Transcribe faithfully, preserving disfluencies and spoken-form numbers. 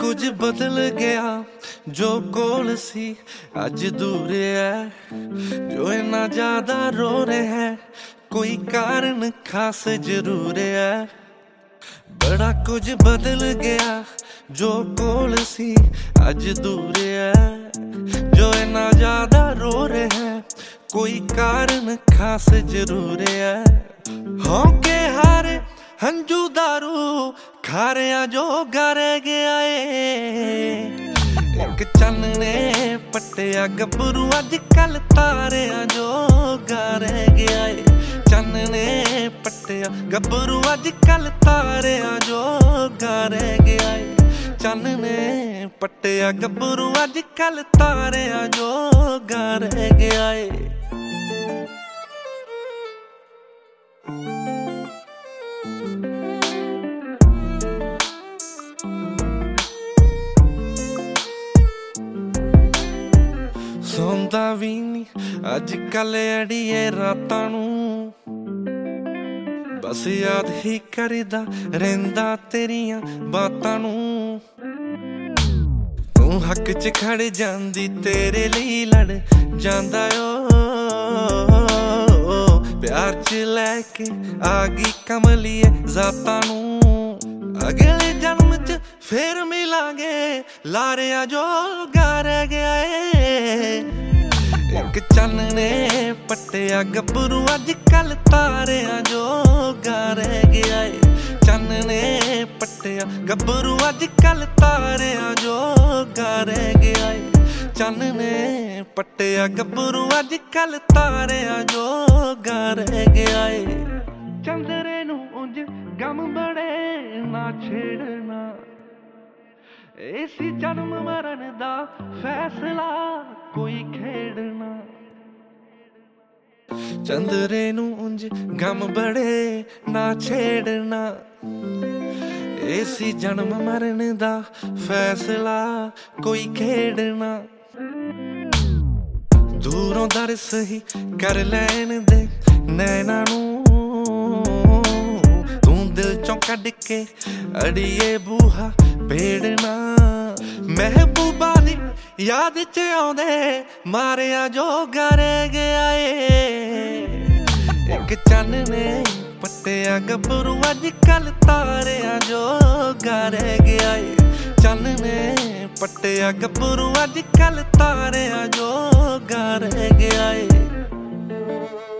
कुछ बदल गया जो कोल सी अज दूर है। जो इन्ना ज्यादा रो रहे हैं कोई कारण खास जरूर है। बड़ा कुछ बदल गया जो कोल सी अज दूर है। जो इन्ना ज्यादा रो रहे हैं कोई कारण खास जरूर है। होके हारे हंजू दारू खारिया जो गर गया है। एक चन ने पट्टिया गभरू अज कल तारिया जो गर गया है। चन ने पट्टिया गभरू अज कल तारिया जो गर गया है। चन ने पट्टिया गभरू अज कल तारिया जो गर गया है। सौंदा भी नी अज कल अड़िए रातां नूं बस याद ही करदा रहिंदा तेरियां बातां नूं। तू हक च खड़ जांदी तेरे लई लड़ जांदा ओ। प्यार च लैके आ गई कमलिए जातां नूं। अगले जन्म च फिर मिलांगे लारिया जो गर गया है। एक चन ने पट्टिया गभरू अज कल तारिया जो गर गया है। चन ने पट्टिया गभरू अज कल तारिया जो गर गया है। चन ने पट्टिया गभरू अज कल तारिया जो गर गया है। चंदरे नूं उंज गम बड़े ना छेड़ना इसी जन्म मरण दा फैसला कोई खेड़ना। चंदरे नूं उंज गम बड़े ना छेड़ना इसी जन्म मरण दा फैसला कोई खेड़ना। दूरों दर सही कर लैन दे नैना नूं। तू दिल चों कढ के अड़िए बूहा भेड़ना। महबूबा दी याद च आउंदे मारिया जो गर गया है। एक चन ने पट्टिया गभरू अज कल तारिया जो गर गया है। चन ने पट्टिया गभरू अज कल तारिया जो गर गया है।